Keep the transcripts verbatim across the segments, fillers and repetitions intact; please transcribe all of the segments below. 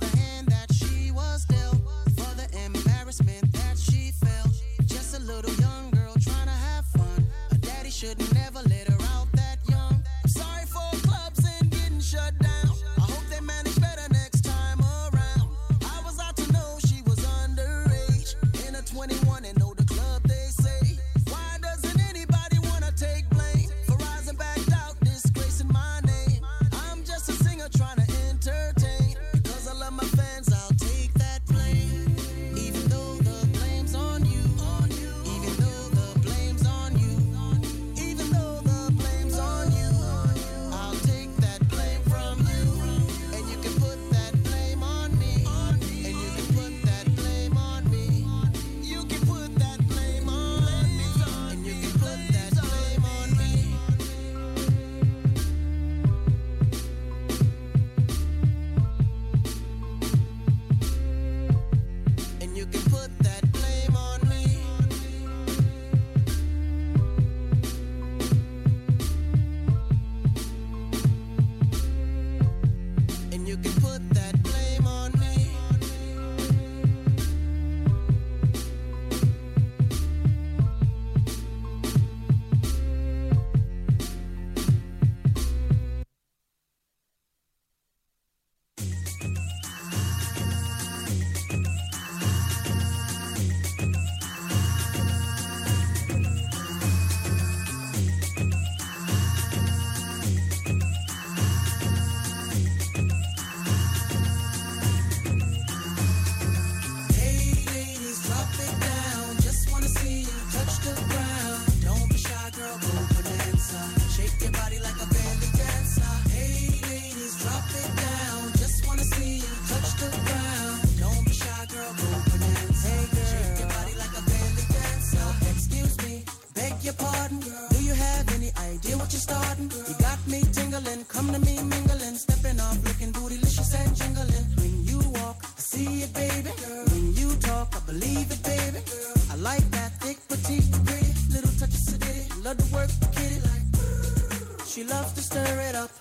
the hand that she was dealt, for the embarrassment that she felt. Just a little young girl trying to have fun. Her daddy should never let her out that young. I'm sorry for clubs and getting shut down. I hope they manage better next time around. I was out to know she was underage, in her twenty-one and know the club they say. Why doesn't anybody wanna take blame for rising back out, disgracing my name? I'm just a singer trying to entertain. Because I love my fans, I'll take that blame. Even though the blame's on you, even though the blame's on you, even though the blame's on you, I'll take that blame from you. And you can put that blame on me, and you can put that blame on me. You can put that blame on me, and you can put that blame on me. And you can put that blame on me. And you can put that blame on me. Hey ladies, drop it down. Just wanna see you touch the ground. Don't be shy, girl, go bonanza. Shake your body like a belly dancer. Hey ladies, drop it down. Just wanna see you touch the ground. Don't be shy, girl, go bonanza. Hey girl, shake your body like a belly dancer. Excuse me, beg your pardon, girl. Do you have any idea what you're starting? You got me tingling, come to me mingling, stepping off, looking bootylicious and jingling. When you walk, I see it, baby. When you talk, I believe it, baby. I like that thick, petite, pretty, little touch of sedity. Love to work the kitty like. She loves to stir it up.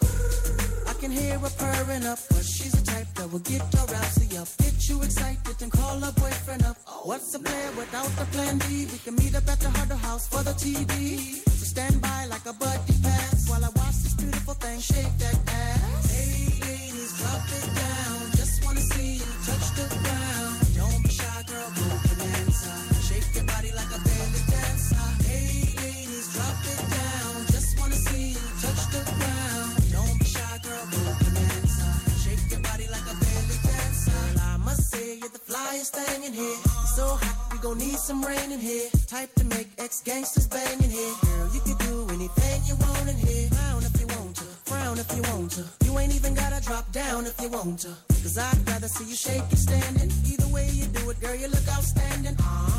I can hear her purring up, but she's the type that will get her rousey up, get you excited and call her boyfriend up. What's the plan without the plan B? We can meet up at the Huddle House for the T V. So stand by like a buddy pass while I watch this beautiful thing shake that ass. Hey ladies, drop it down. Just wanna see you touch the ground. Don't be shy, girl, go bonanza. Shake your body like a belly dancer. Hey ladies, drop it down. Just wanna see you touch the ground. Don't be shy, girl, go bonanza. Shake your body like a belly dancer. Girl, I must say you're the flyest thing in here. It's so hot, we gon' need some rain in here. Type to make ex-gangsters bang in here. Girl, you can do anything you want in here. Frown if you want to, frown if you want to. You ain't even gotta drop down if you want to. Cause I'd rather see you shake it standing. Either way you do it, girl, you look outstanding.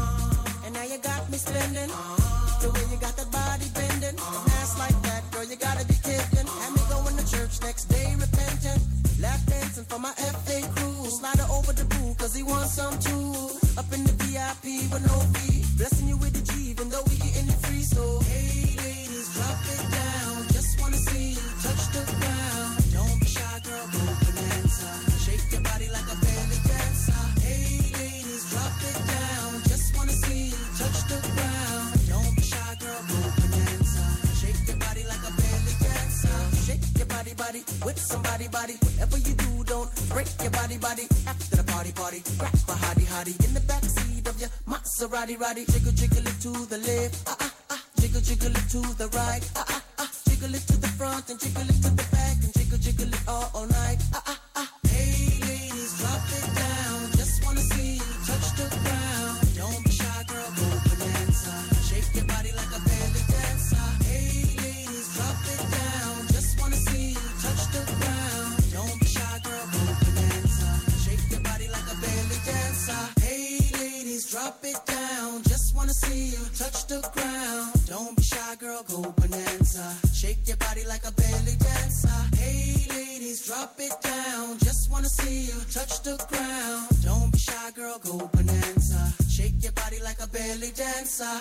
And now you got me spending. The way you got that body bending. An ass like that, girl, you gotta be kidding. Had me going to church next day repentant. Lap dancing for my F A crew. Slide her over the boo, cause he wants some too. Up in the V I P with no fee. Blessing you with the G, even though we getting it free. So, hey ladies, drop it down. Just wanna see you touch the ground. Don't be shy, girl, go bonanza. Shake your body like a belly dancer. Hey ladies, drop it down. Just wanna see you touch the ground. Don't be shy, girl, go bonanza. Shake your body like a belly dancer. Shake your body, body, with somebody, body. Whatever you do, don't break your body, body. After the party, party, grab a hottie, hottie. In the backseat of your Maserati, roddy. Jiggle, jiggle it to the left, ah, ah, ah. Jiggle, jiggle it to the right, ah, ah, ah. Jiggle it to the front and jiggle it to the back. And jiggle, jiggle it all, all night, ah, ah, ah. Hey ladies, drop it down. Just wanna see you touch the ground. Don't be shy, girl, go bonanza. Shake your body like a belly dancer. Hey ladies, drop it down. Just wanna see you touch the ground. Don't be shy, girl, go bonanza. Shake your body like a belly dancer. Hey ladies, drop it down. Just wanna see you touch the ground. Don't be shy, girl, go bonanza. Shake your body like a belly dancer. Hey ladies, drop it down. Just wanna see you touch the ground. Don't be shy, girl, go bonanza. Shake your body like a belly dancer.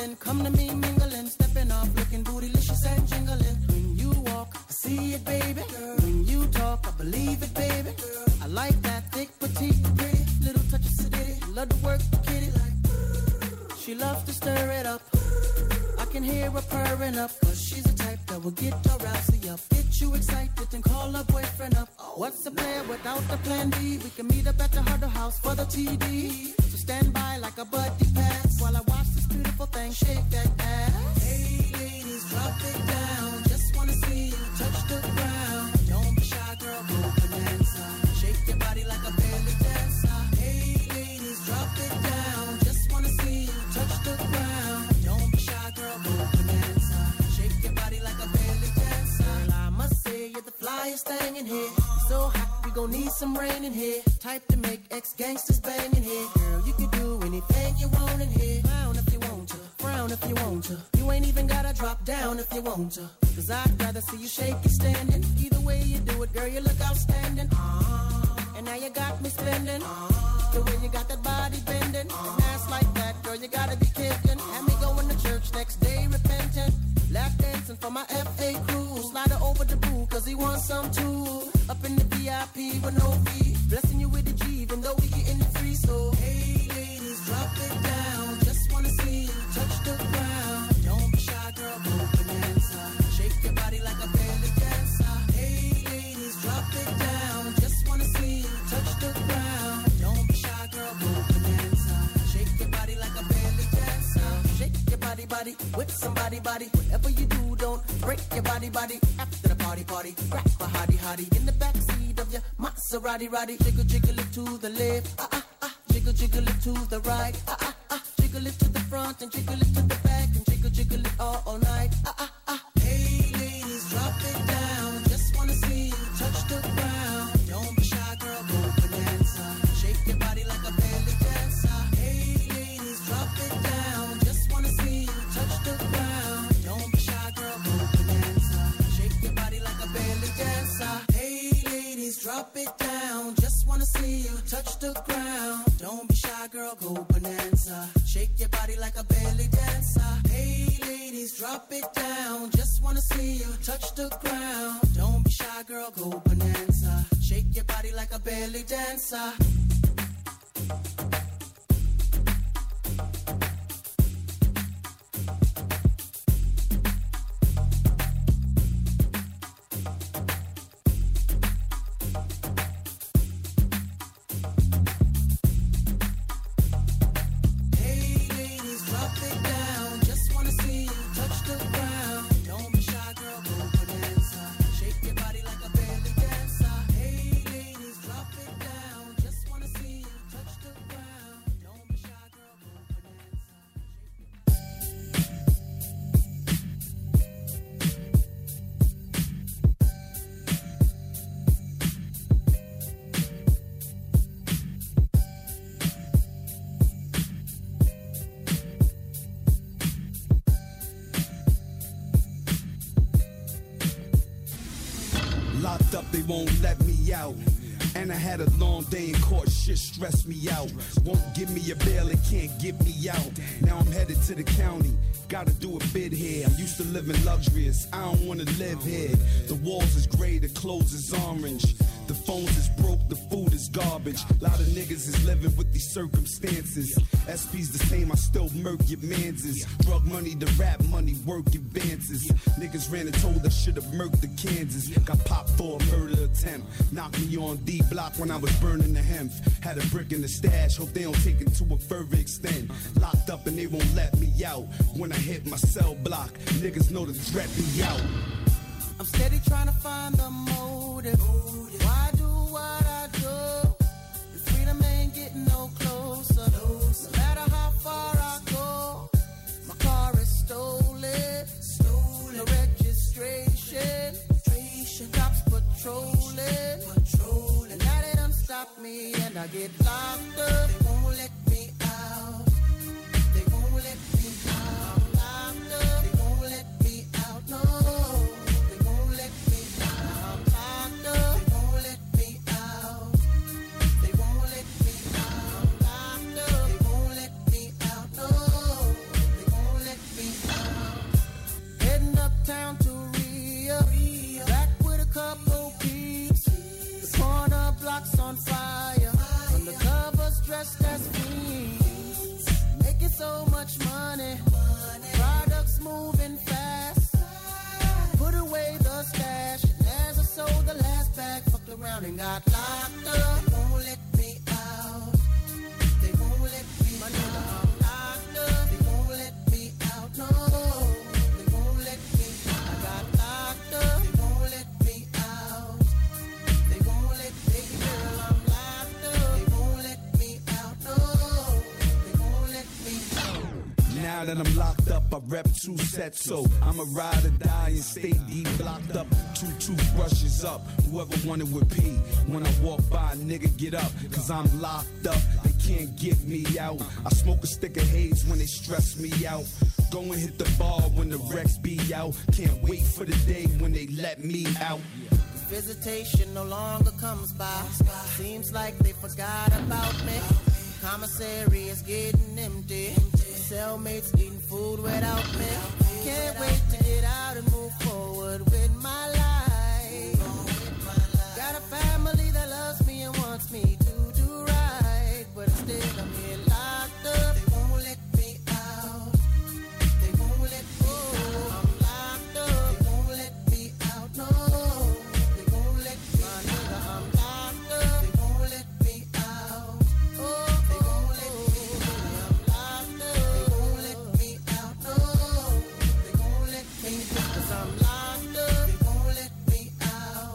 mingling. Come to me mingling, stepping off, looking bootylicious and jingling. When you walk, I see it, baby. Girl. When you talk, I believe it, baby. Girl. I like that thick, petite, pretty, little touch of sedity. Love to work the kitty like. She loves to stir it up. I can hear her purring up, cause she's the type that will get her rousey up. Get you excited and call her boyfriend up. What's the plan without the plan B? We can meet up at the Huddle House for the T D. So stand by like a buddy pass while I watch this beautiful thing shake that ass. Hey ladies, drop it down. Just wanna see you touch the ground. Don't be shy, girl, go bonanza. Shake your body like a belly dancer. Hey ladies, drop it down. Just wanna see you touch the ground. Don't be shy, girl, go bonanza. Shake your body like a belly dancer. Girl, I must say you're the flyest thing in here. So hot, we gon' need some rain in here. Type to make ex-gangsters bang in here. Girl, you can do anything you want in here. Frown if you want to, frown if you want to. You ain't even gotta drop down if you want to. Cause I'd rather see you shake it standing. Either way you do it, girl, you look outstanding. Uh, and now you got me spending. Uh, the way you got that body bending. Uh, and ass like that, girl, you gotta be kidding. Have me going to church next day repentant. Lap dancing for my F A crew. Slide her over the boo, cause he wants some too. Up in the V I P with no fee. Blessing you with the G, even though we getting it free. So, hey ladies, drop it down. Just wanna see you touch the ground. Don't be shy, girl, go bonanza. Shake your body like a belly dancer. Hey ladies, drop it down. Just wanna see you touch the ground. Don't be shy, girl, go bonanza. Shake your body like a belly dancer. Shake your body, body, with somebody, body. Whatever you do, don't break your body, body. After the party, party, grab a hottie, hottie in the backseat of your Maserati, Roddy. Jiggle, jiggle it to the left, ah ah ah. Jiggle, jiggle it to the right, ah ah ah. Jiggle it to the front and jiggle it to the back and jiggle, jiggle it all, all night, ah ah ah. Hey ladies, drop it down. Just wanna see you touch the ground. Don't be shy, girl, go bonanza. Shake your body like a belly dancer. Hey ladies, drop it down. Just wanna see you touch the ground. Don't be shy, girl, go bonanza. Shake your body like a belly dancer. Hey ladies, drop it down. Just wanna see you touch the ground. Don't be shy, girl, go bonanza. Shake your body like a belly dancer. Hey ladies, drop it down. Just wanna see you touch the ground. Don't be shy, girl, go bonanza. Shake your body like a belly dancer. Locked up, they won't let me out. And I had a long day in court, shit stressed me out. Won't give me a bail, it can't get me out. Now I'm headed to the county, gotta do a bid here. I'm used to living luxurious, I don't wanna live here. The walls is gray, the clothes is orange. The phones is broke, the food is garbage. A lot of niggas is living with these circumstances. S P's the same, I still murk your manses. Drug money, the rap money, work advances. Niggas ran and told I should've murked the Kansas. Got popped for a murder attempt. Knocked me on D block when I was burning the hemp. Had a brick in the stash, hope they don't take it to a further extent. Locked up and they won't let me out. When I hit my cell block, niggas know to threat me out. I'm steady trying to find the motive. Why do what I do? The freedom ain't getting no closer. No matter how far I go, my car is stolen. Stolen. No registration. Cops patrolling. Patrolling. Now they done stop me and I get locked up. They won't let me out. They won't let me out. I'm locked up. They won't let me out. No. just as fiends, making so much money, products moving fast. Put away the stash, and as I sold the last bag, fucked around and got locked up. They won't let me out. They won't let me my nigga, I'm locked up. They won't let me out. No, they won't let me. I got locked up. They won't let me out. They won't let me. Girl, I'm locked up. They won't let me out. No, they won't let me out. Now that I'm locked up, I rep two sets, so I'ma ride or die and stay deep locked up. Two toothbrushes up, whoever wanted with P. When I walk by, nigga, get up, cause I'm locked up. They can't get me out. I smoke a stick of haze when they stress me out. Go and hit the bar when the Rex be out. Can't wait for the day when they let me out. Visitation no longer comes by. Seems like they forgot about me. Commissary is getting empty. Cellmates eating food without me. Can't wait to get out and move forward with my life. Got a family that loves me and wants me to do right, but instead I'm here locked up. They won't let me out. They won't let me out. I'm locked up. They won't let me out. No, they won't let me. My nigga, I'm locked up. They won't let me out. Oh, they won't let me. I'm locked up. They won't let me out. No, they won't let me. Cause I'm locked up. They won't let me out.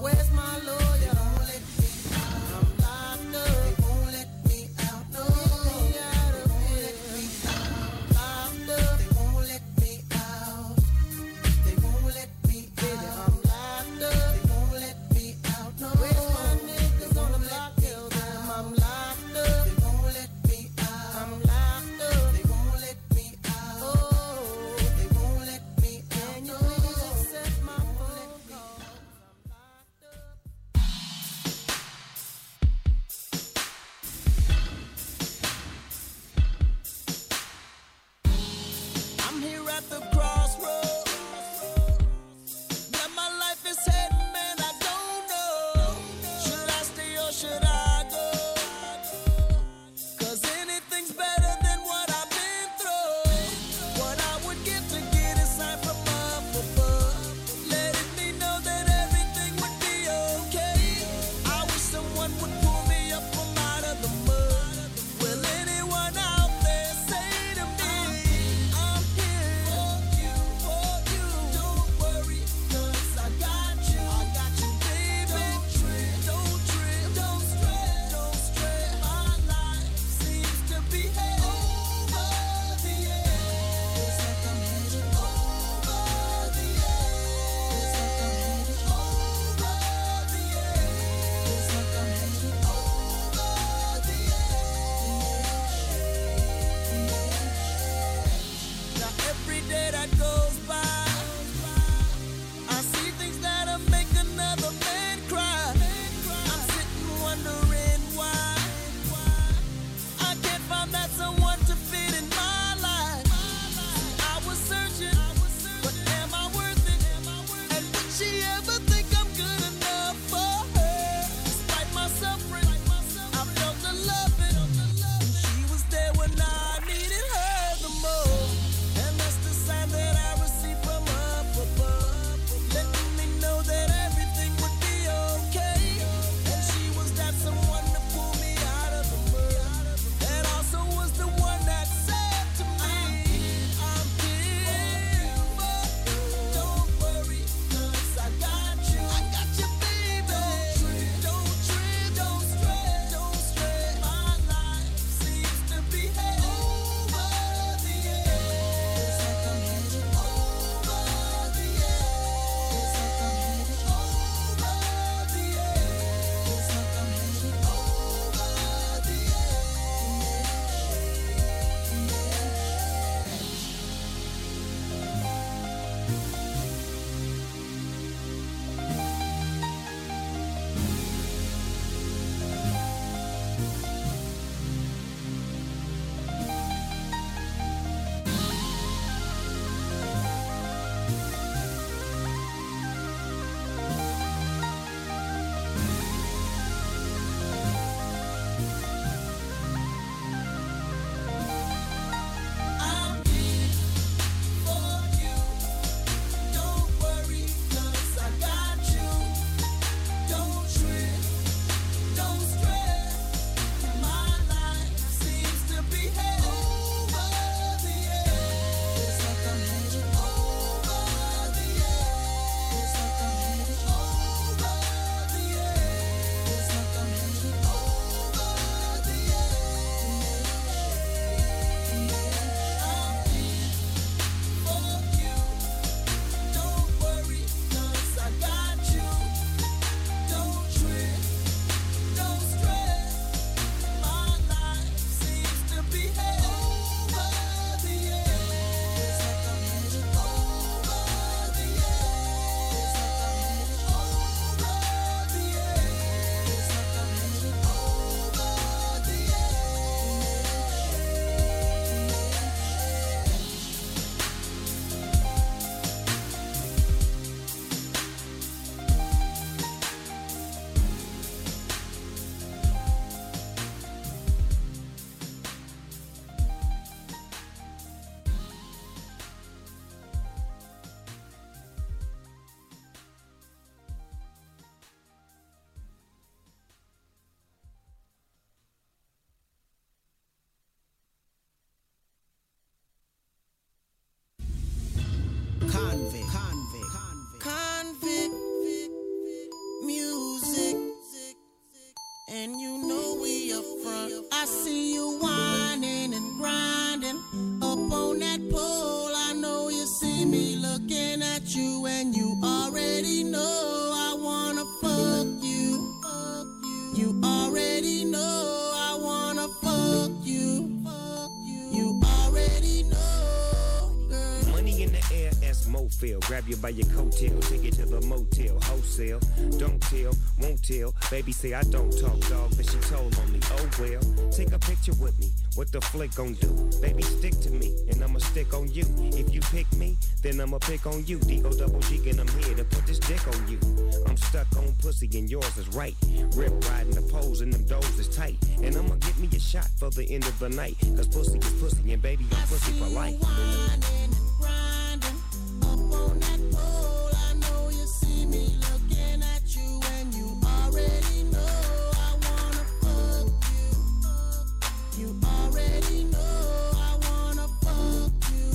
up front. I see you whining and grinding up on that pole. I know you see me looking at you, and you already know I wanna fuck you. You already know I wanna fuck you. You already know, girl. Money in the air, as Mofil. Grab you by your coattail, take it to the motel, wholesale. Don't tell, won't tell. Baby say I don't talk, dog, but she told on me. Oh well, take a picture with me. What the flick gon' do? Baby, stick to me, and I'ma stick on you. If you pick me, then I'ma pick on you. D-O double G, and I'm here to put this dick on you. I'm stuck on pussy, and yours is right. Rip riding the poles, and them doors is tight. And I'ma get me a shot for the end of the night. Cause pussy is pussy, and baby, I'm pussy for life. Whining and grinding up on that pole. I know you see me looking at you, and you already know I wanna fuck you. You already know I wanna fuck you.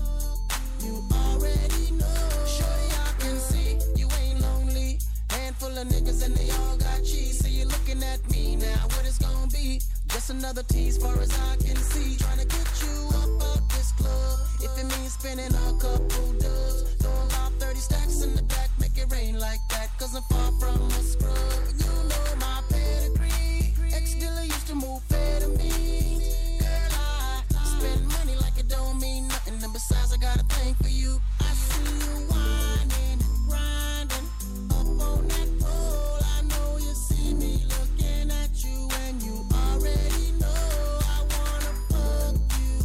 You already know. Shorty, I can see you ain't lonely. Handful of niggas and they all got cheese. So you're looking at me now. What it's gonna be? Just another tease, far as I can see. Trying to get you up out this club. If it means spending a couple dubs, throwing about thirty stacks in the back, make it rain like that. Cause I'm far from a scrub. You know my pedigree. Ex-dealer used to move fair to me. Girl, I spend money like it don't mean nothing. And besides, I got a thing for you. I see you whining and grinding up on that pole. I know you see me looking at you, and you already know I wanna fuck you.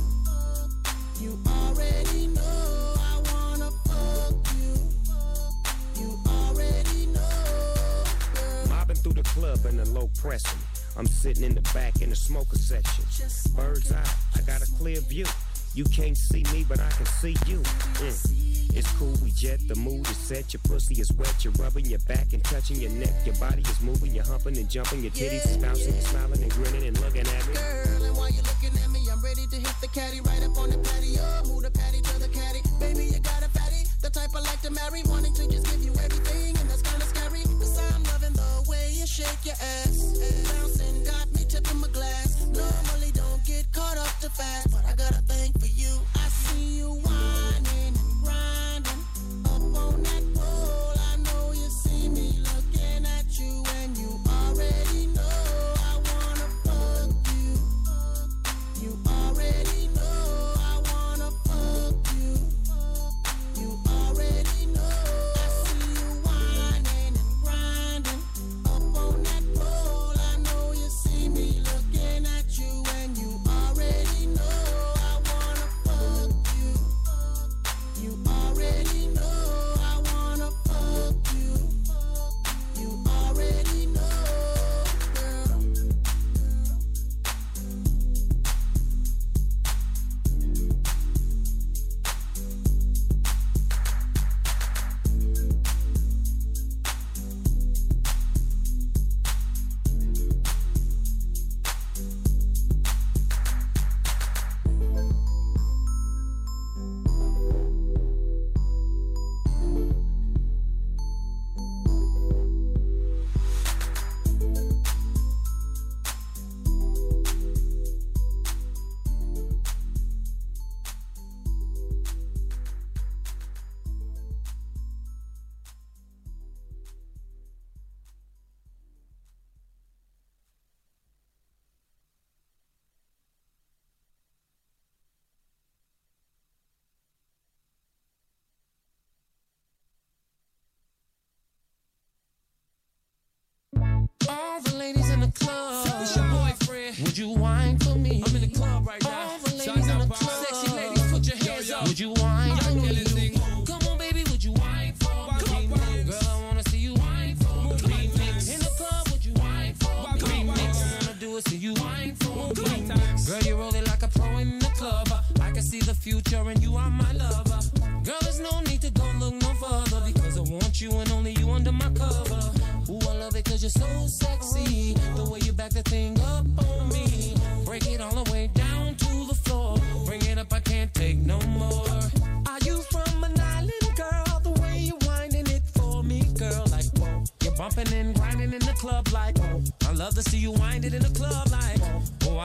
You already know I wanna fuck you. You already know, girl. Mobbing through the club in the low pressing. I'm sitting in the back in the smoker section. Bird's eye, I got a clear view. You can't see me, but I can see you. Mm. It's cool, we jet, the mood is set. Your pussy is wet, you're rubbing your back and touching your neck. Your body is moving, you're humping and jumping. Your titties is bouncing, you're smiling and grinning and looking at me. Girl, and while you're looking at me, I'm ready to hit the caddy right up on the patio. Move the patty to the caddy. Baby, you got a fatty, the type I like to marry. Wanting to just give you everything, and that's kinda scary. Cause I'm loving the way you shake your ass. Bouncing got me tipping my glass. Normally don't get caught up too fast, but I got a thing for you. I see you whining and grinding up on that pole. I know you see me looking at you, and you already know I wanna fuck you. You already know I wanna fuck you. You already know. I see you whining and grinding up on that pole. I know you see me looking at you, and you already know I wanna fuck you. You already know I wanna fuck you. You already know, girl. All the ladies in the club. It's your boyfriend. Would you whine for me? I'm in the club right now. All the Shout ladies in out the Pop. club. Sexy ladies, put your hands Yo, yo. up. Would you whine for me? Anything. Come on, baby, would you whine for me? Come on, Pop. Girl, I wanna see you whine for me. Move like this. In the club, would you whine for me? Come on, Pop. I wanna do it, see you whine for me. Come on. Girl, you roll it like a pro in the club. I can see the future, and you are my lover. Girl, there's no need to go look no further, because I want you and only you under my cover. Ooh, I love it 'cause you're so sexy. The way you back the thing up on me. Break it all the way down to the floor. Bring it up, I can't take no more. Are you from an island, girl? The way you winding it for me, girl, like whoa. You're bumping and grinding in the club like whoa. I love to see you wind it in the club like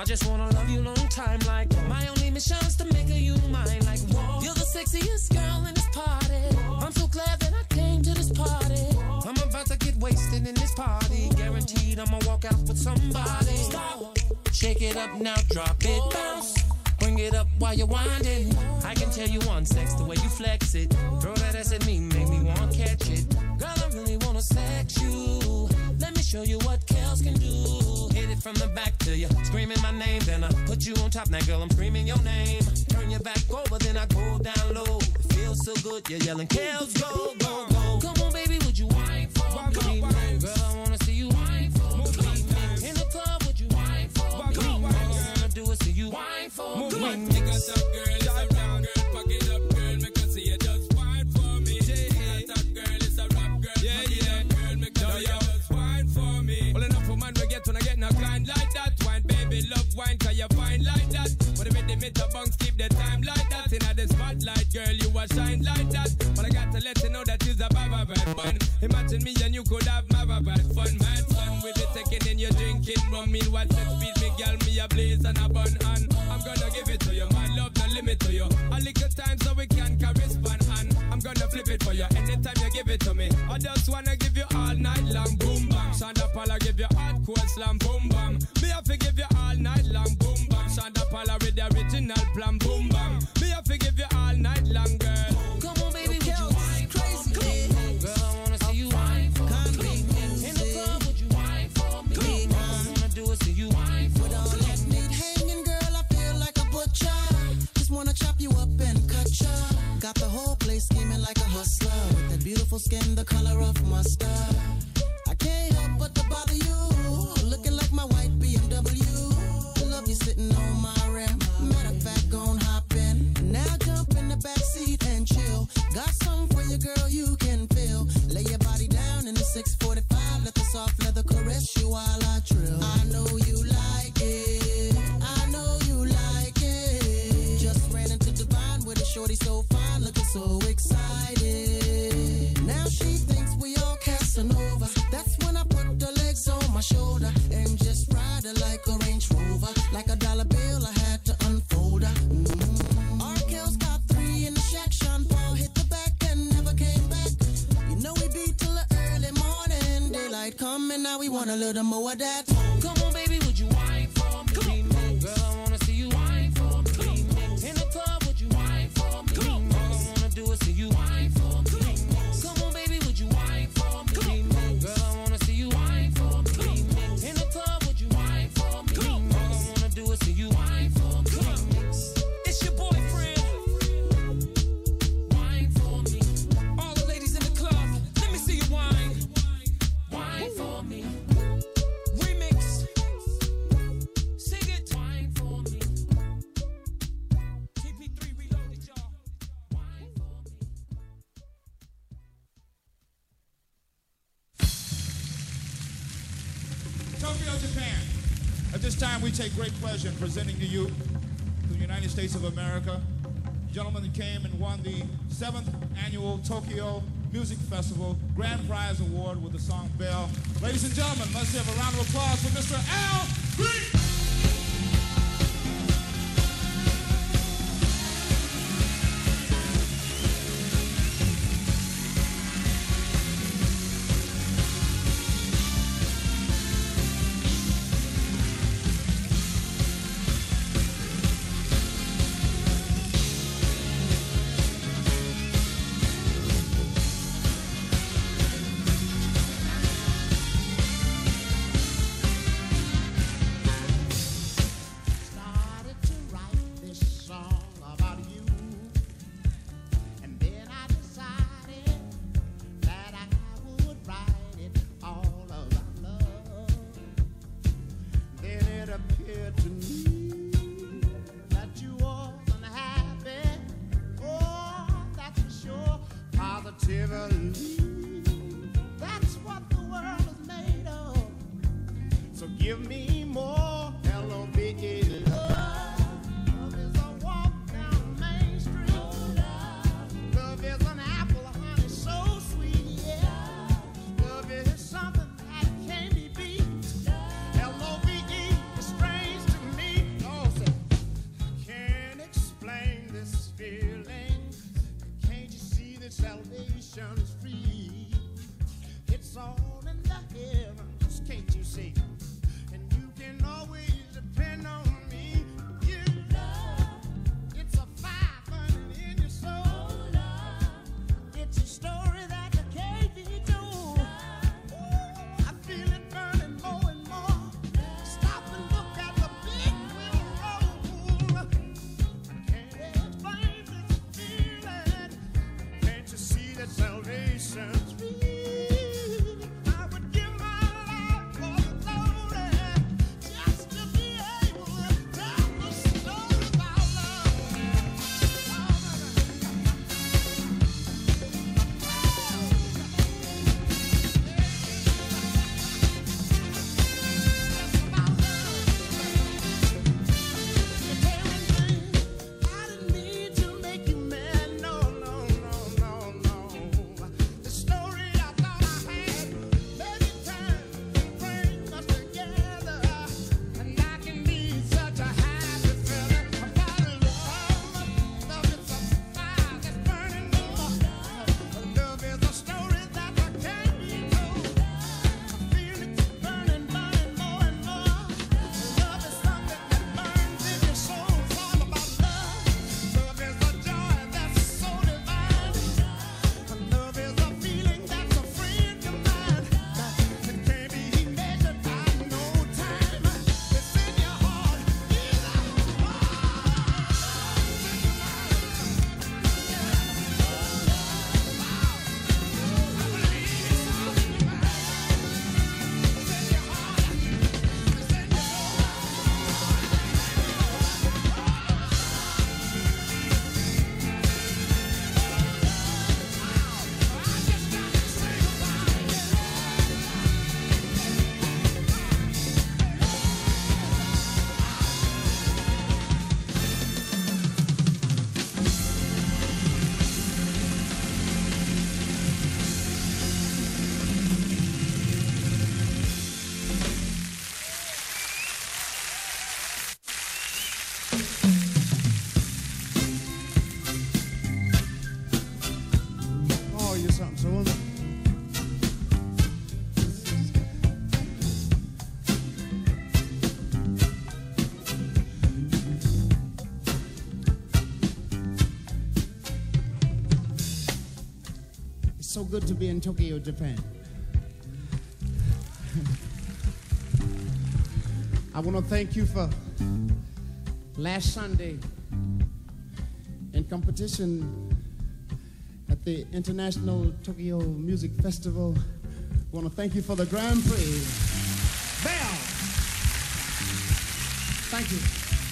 just wanna love you long time. Like my only mission's to make her you mine. Like whoa, you're the sexiest girl in this party. I'm so glad that I came to this party. I'm about to get wasted in this party. Guaranteed I'ma walk out with somebody. Stop. Shake it up now, drop it, bounce. Bring it up while you're winding. I can tell you one sex the way you flex it. Throw that ass at me, make me wanna catch it. Girl, I really wanna sex you. Let me show you what Kels can do. Hit it from the back to you, screaming my name. Then I put you on top. Now, girl, I'm screaming your name. Turn your back over, then I go down low. It feels so good, you're yelling, Kels, go, go, go. Come on, baby, would you whine for me? Girl, I wanna see you whine for me. In the club, would you whine for me? All I wanna do is see you whine for me. Come on, take us up, girl, it's a rap girl. Pack it up, girl, make us see you just whine for me. Take us up, girl, it's a rap girl. Yeah, yeah, girl, make us see you just whine for me. Well, enough for man we get when I get no kind like that. Wine, baby, love wine, cause you fine like that. But if the meter bunks keep the time like that. In the spotlight, girl, you a shine like that. But I got to let you know that you's a baba bad one. Imagine me and you could have mava bad fun, mad fun. With it taking in your drinking rum. Meanwhile, set speed, me girl, me a blaze and a bun. And I'm gonna give it to you, my love, no limit to you. A little time so we can correspond. And I'm gonna flip it for you anytime you give it to me. I just wanna give you all night long, boom bam. Shonda Paula give you hardcore slam, boom bam. Me have to give you all night long, boom bam. Shonda Paula with the original plan, boom bam. Me have to give you all night long, girl. Come on, baby, would you whine crazy? Girl, I wanna see you whine for me. In the club, would you whine for me? All I wanna do is see you whine for me. With all that meat hanging, girl, I feel like a butcher. Just wanna chop you up and cut ya. Got the whole place scheming like a hustler. With that beautiful skin, the color of mustard. I can't help but to bother you. Looking like my white B M W. Love you sitting on my rim. Matter of fact, gon' hop in. Now jump in the back seat and chill. Got something for you, girl, you can feel. Lay your body down in the six forty-five. Let the soft leather caress you while I drill. I know you like it. I know you like it. Just ran into Divine with a shorty so fine, looking so excited. Now she thinks we all Casanova. That's when I put the legs on my shoulder and just ride her like a Range Rover. Like a dollar bill, I had to unfold her. Mm-hmm. Arkel's got three in the shack. Sean Paul hit the back and never came back. You know we beat till the early morning. Daylight coming, now we want a little more of that. Come on, baby, would you whine for me? Girl, I wanna see you whine for me. In the club, would you whine for me? All I wanna do is see you whine for me. Come on, baby, would you whine for me? Girl, I wanna see you whine for me. In the club, would you whine for me? All I wanna do is see you whine for me. It's your boyfriend. Whine for me. All the ladies in the club, let me see you whine. Whine for me. Remix. Sing it. Whine for me. T P three reloaded, y'all. Whine for me. Tokyo, Japan. At this time, we take great pleasure in presenting to you the United States of America. Gentlemen that came and won the seventh annual Tokyo Music Festival Grand Prize Award with the song Bell. Ladies and gentlemen, let's have a round of applause for Mister Al Green. Oh, you're something so wonderful. It's so good to be in Tokyo, Japan. I want to thank you for last Sunday in competition at the International Tokyo Music Festival. I want to thank you for the Grand Prix. Bell! Thank you.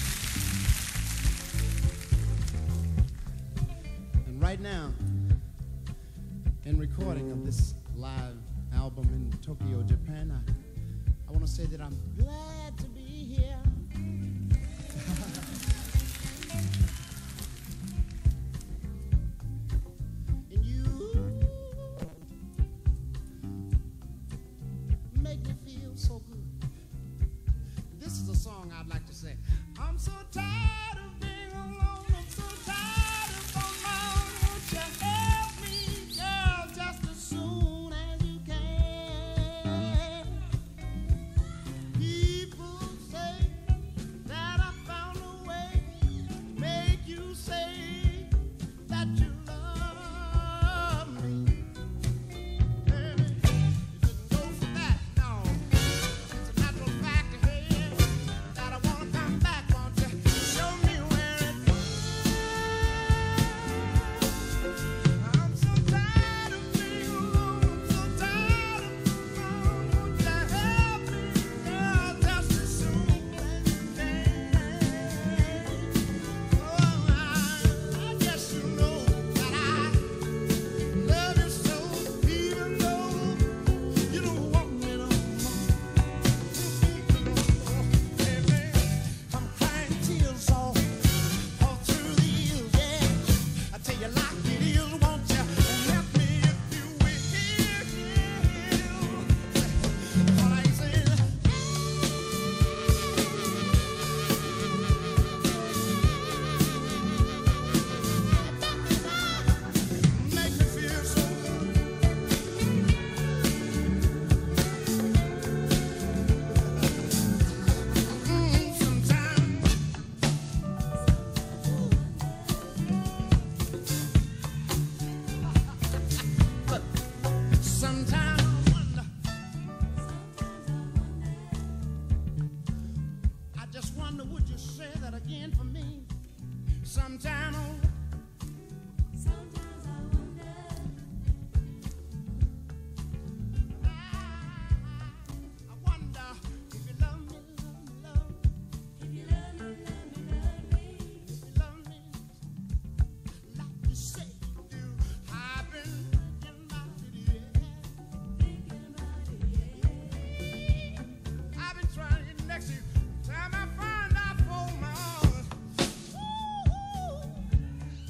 And right now, in recording of this live album in Tokyo, Japan, I, I want to say that I'm glad to be here. And you make me feel so good. This is a song I'd like to sing. I'm so tired of being alone. I'm so tired of being alone. Won't you help me, girl, just as soon as you can? People say that I found a way to make you say that you love me. Baby, it didn't go for that, no. It's a natural fact ahead that I wanna come back. Won't you show me where it was? I'm so tired of being alone. I'm so tired of being alone. Won't you help me, girl, just as soon as you can? Oh, I, I guess you know that I love you so, even though you don't want me no more. Baby, I'm crying tears all, all through the years, yeah. I tell you like it is, won't you help me if you will? All I say is, make me feel so good. Mm, sometimes Sometimes I wonder. I just wonder, would you say that again for me? Sometimes. Sometimes I wonder. I, I wonder if you love me, love me, love me, If you love me, love me, love me. if you love me, like you say you do. I've been thinking about it, yeah. Thinking about it, yeah. I've been trying to get next to you. Time I find out for my own. Ooh,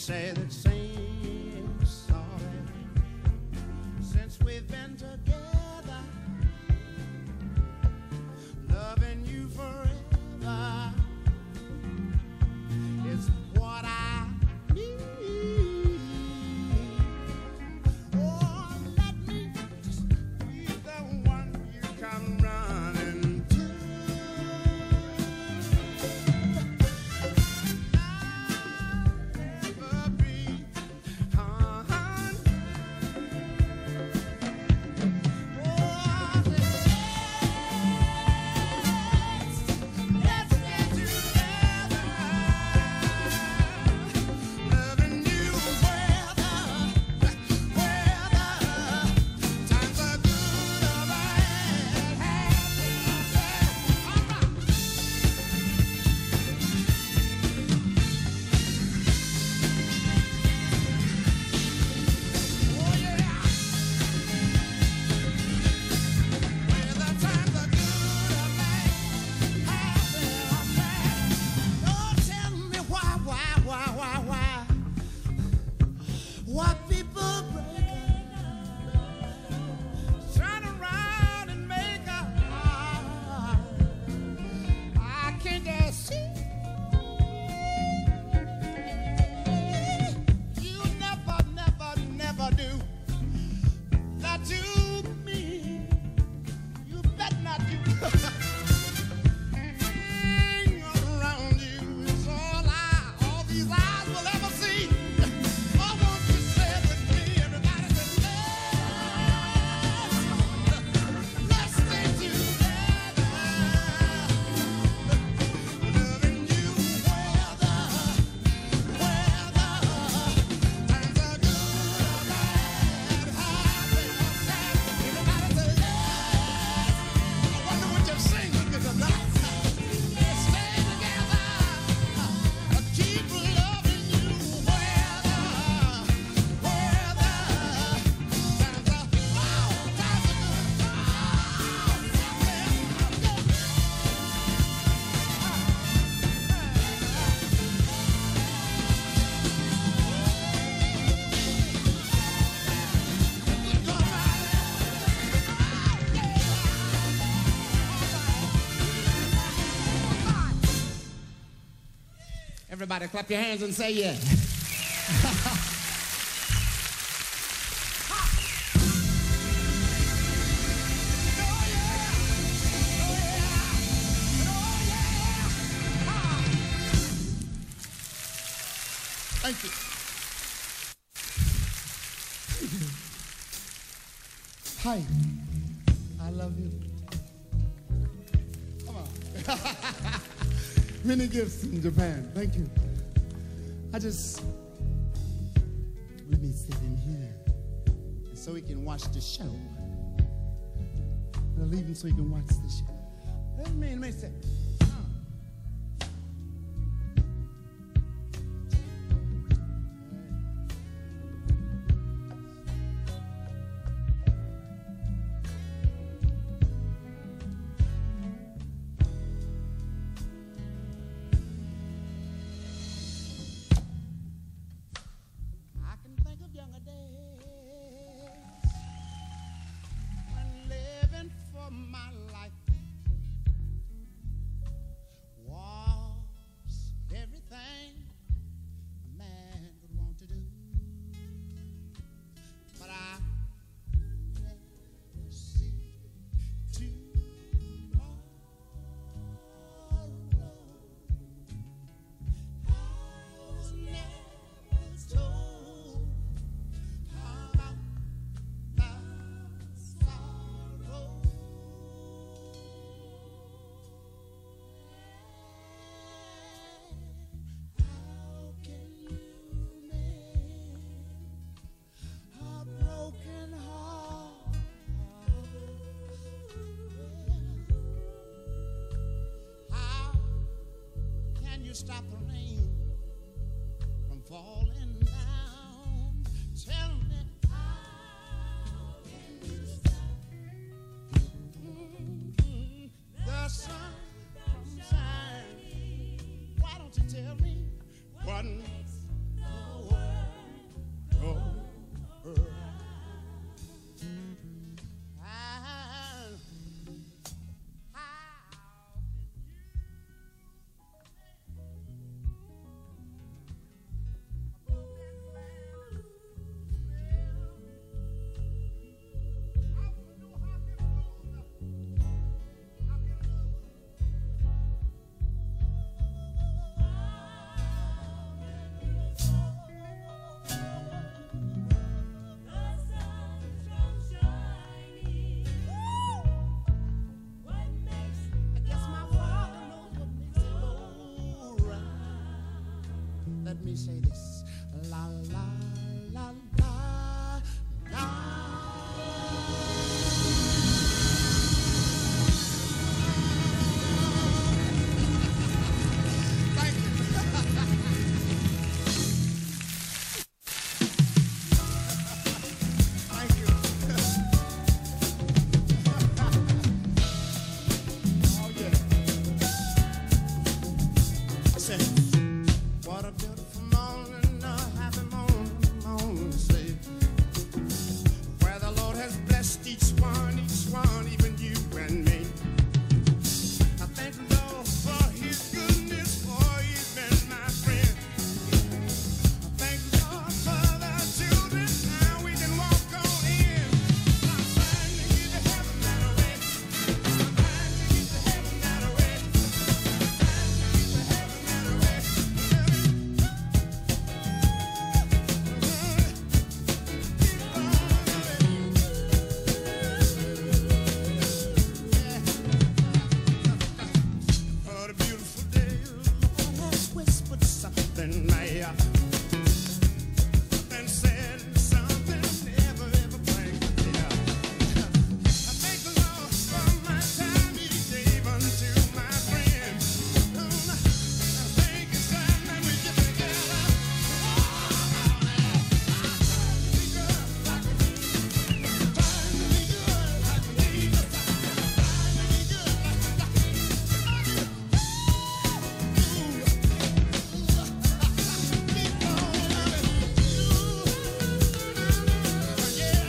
say that seems sorry since we've been together, loving you forever is what I need. Oh, let me just be the one you come running to. I'll never be undone. Oh, let's get together, loving you weather, weather. Times are good or bad, happy or sad. All right. Oh yeah. Whether times are good or bad, happy or sad. Oh, tell me why, why, why, why, why? Why people break up, turn around and make up. I can't just see. You never, never, never do that to me. You better not do. Everything around you is all I, all these eyes will ever see. Oh, won't you say it with me? Everybody say, let's, let's stay together, loving you weather, weather. Times are good or bad, happy or sad. Everybody say, let's. I wonder what you're singing tonight. Let's stay together, keep loving you weather, weather. Times are, oh, times are good. Everybody clap your hands and say yeah. Thank you. Hi. I love you. Come on. Many gifts in Japan. Thank you. I just let me sit in here so we can watch the show. I'll leave him so he can watch the show. Let me, let me say. I can think of younger days when living for my life was everything a man could want to do. But I never see tomorrow. I was never told about the sorrow. How can you mend a broken heart? How can you stop the rain from falling down? Tell me, how can you stop mm, the sun from shining? Why don't you tell me what makes the world me say this. La la la la la. Thank you. Thank you. Oh yeah. I said, what a beautiful morning, a happy morning, morning to say, where the Lord has blessed each one, each one, even you and me. I thank the Lord for His goodness, for He's been my friend. I thank the Lord for the children, now we can walk on in. I'm trying to get to heaven that way. I'm trying to get to heaven that way. I'm trying to get to heaven that way. What a beautiful day, Lord has whispered something I and said something never ever bring me up. I thank the Lord for my time He gave unto my friend. I think it's time that we get together. Be good like we need. Time to be good like we need. Time to be good like we need. Keep on loving you. Yeah.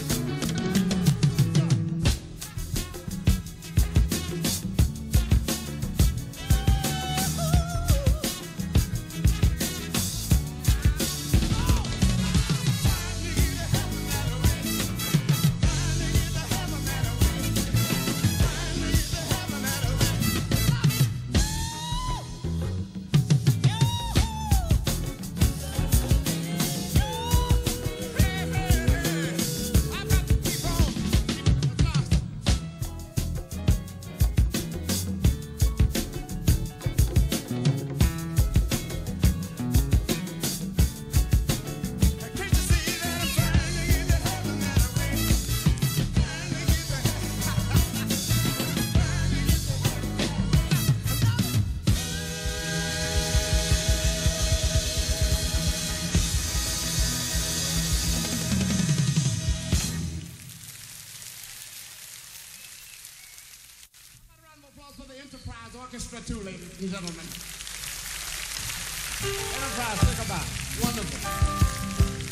Round of applause for the Enterprise Orchestra, too, ladies and gentlemen. Enterprise, think about it. Wonderful.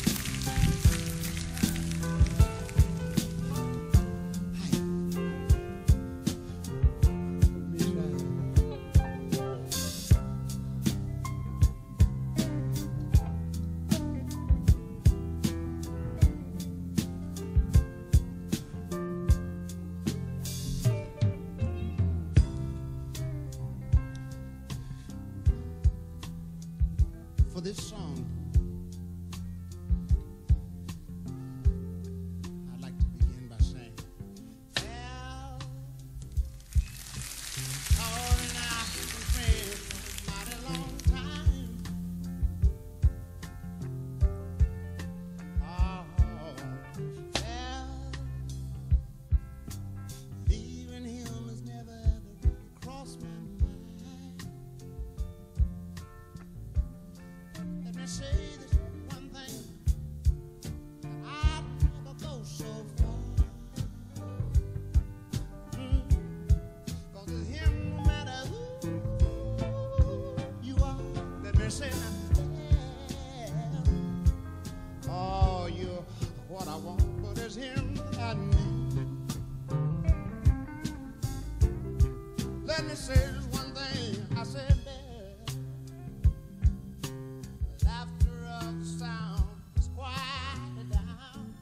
For this song, I'd like to begin by saying, well, Lord and I have been friends for a mighty long time. Oh, well, leaving him has never ever crossed my mind. Let me say this one thing, that I'd never go so far. Mm. 'Cause it's him no matter who you are. Let me say that. Yeah. Oh, you're what I want, but it's him that I need. Let me say this one thing, I said that. Laughter of the sound is quieted down,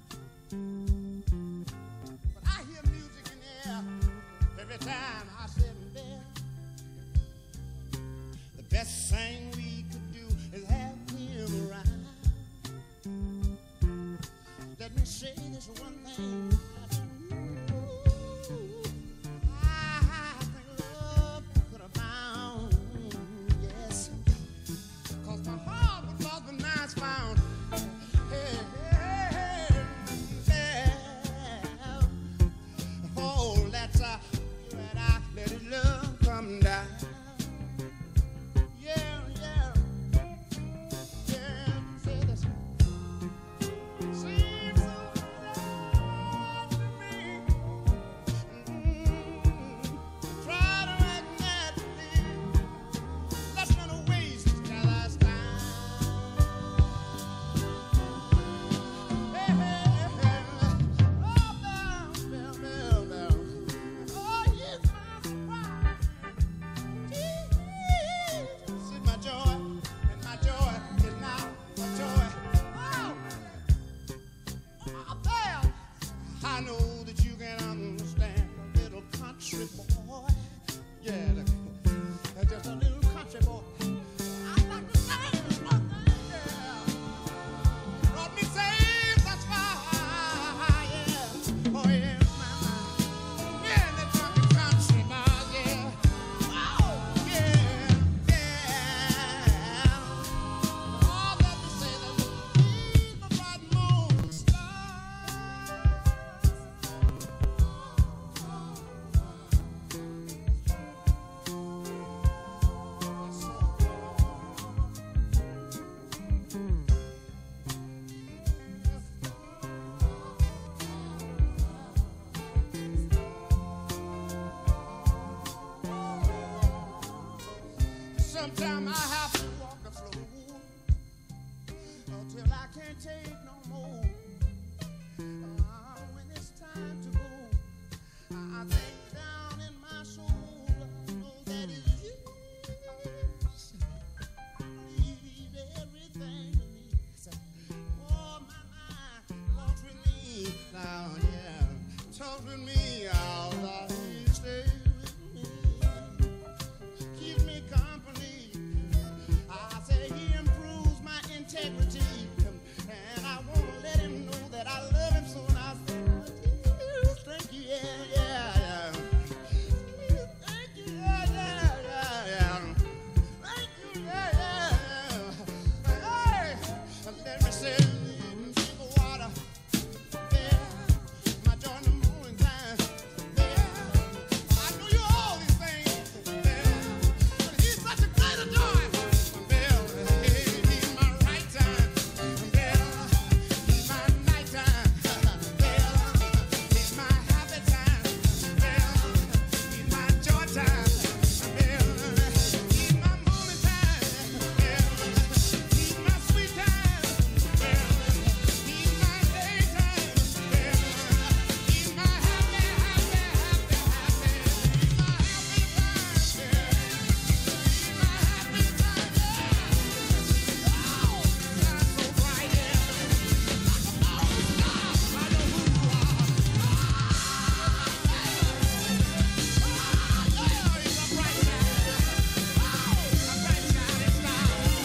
but I hear music in the air every time I sit in bed. The best thing we could do is have him around. Let me say this one thing. Ooh, I think love could have found, yes, 'cause my heart would Yeah, uh, just a little country boy. I'd like to say this one thing, yeah. Brought me safe thus far, yeah. Oh, yeah, my, my. Yeah, the country, country boy, yeah. Oh, yeah, yeah. Oh, let me say that he's the bright moon star. Sometimes I have to walk the floor until I can't take no more. Uh, when it's time to go, I, I think down in my soul, I know that it's you. Leave everything to me. Oh, my mind, walk with me now, yeah. Talk with me, I'll love you, stay with me. Keep me company. I say he improves my integrity, and I want to let him know that I love him. So I say, thank you, yeah, yeah, yeah. Thank you, yeah, yeah, yeah, yeah. Thank you, yeah, yeah, yeah. Hey, let me say, drink of water, yeah. My joy in the morning time, yeah. I know you all these things, yeah. But he's such a great joy. Well, hey, he's my right time. Well, he's my night time. Well, he's my happy time. Well, he's my joy time. Well, he's my morning time. Well, he's my sweet time. Well, he's my daytime. Well, he's my happy, happy, happy, happy. He's my happy time. Yeah. He's my happy time. Yeah. Oh, shine so bright, yeah. Oh, I know who you are. Oh, he's a bright shine. Oh, a bright shining star.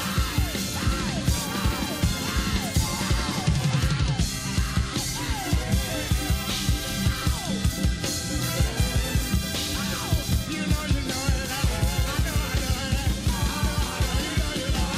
You know, you know it. I know, I know it. You know, you know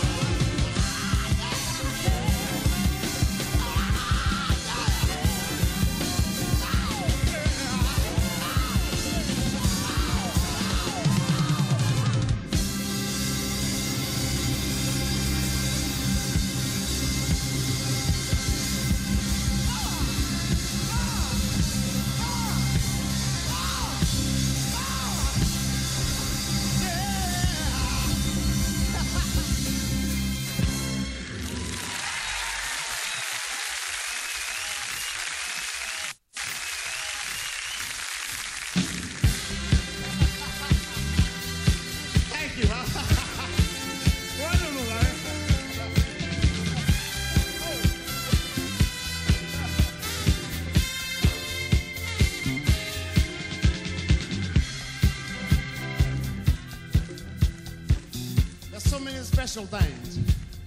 Thank you. Wonderful, man. There's so many special things.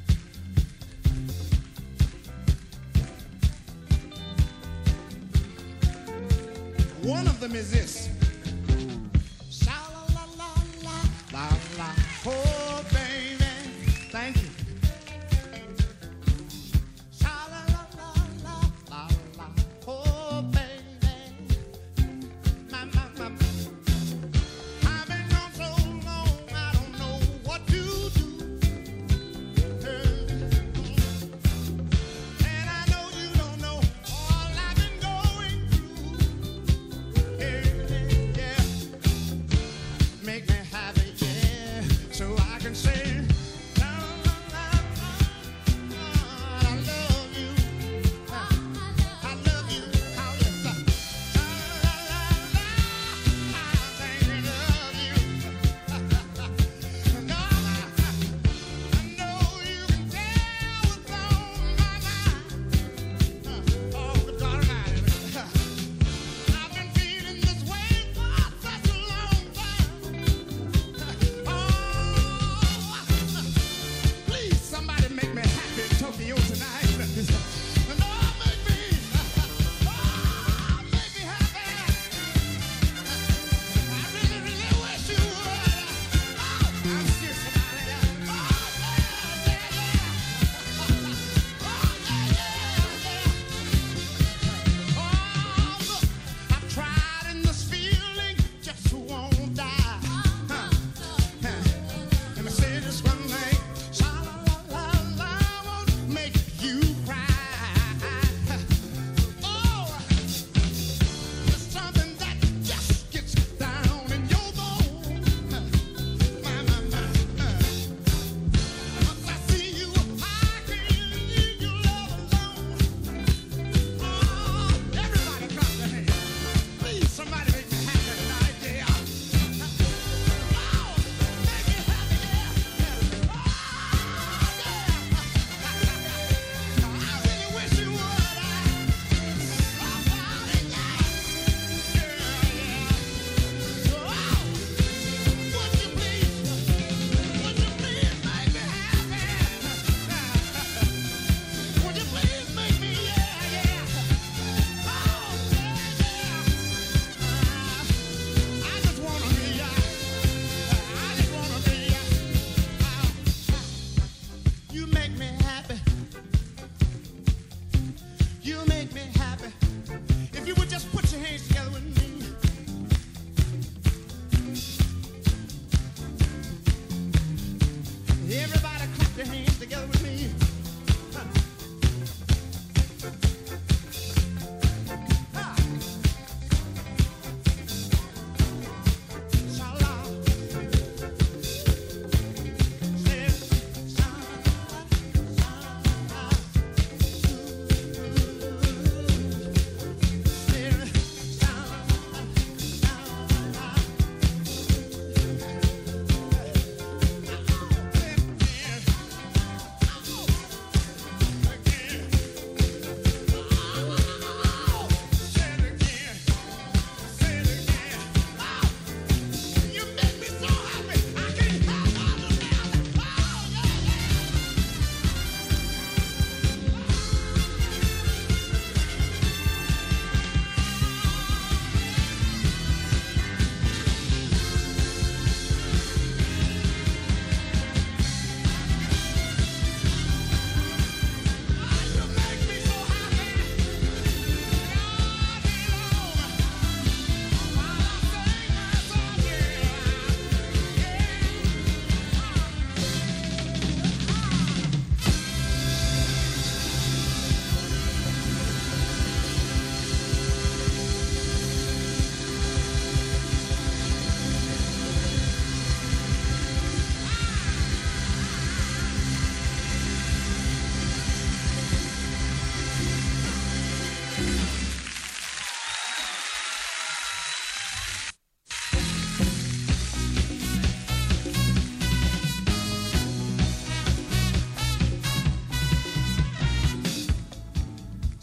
One of them is this. Sha-la-la-la-la, la-la, oh baby, thank you. Sha-la-la-la-la, la-la, oh baby, my, my, my, my. I've been gone so long, I don't know what to do. And I know you don't know all I've been going through.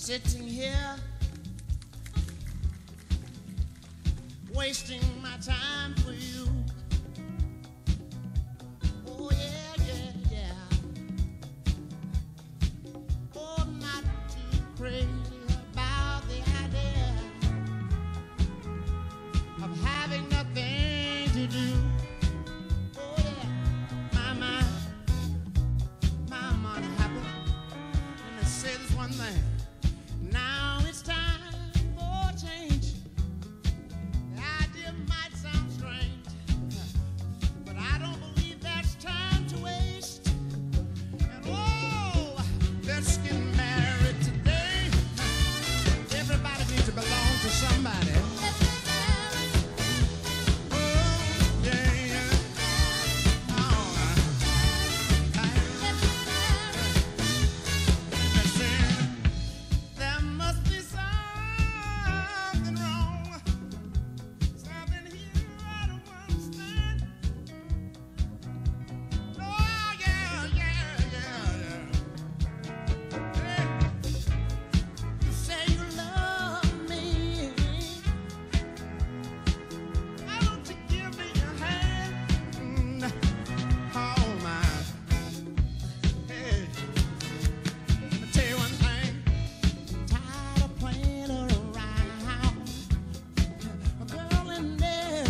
sitting here wasting my time for you. Oh yeah, yeah, yeah. Oh, not too crazy about the idea of having nothing to do.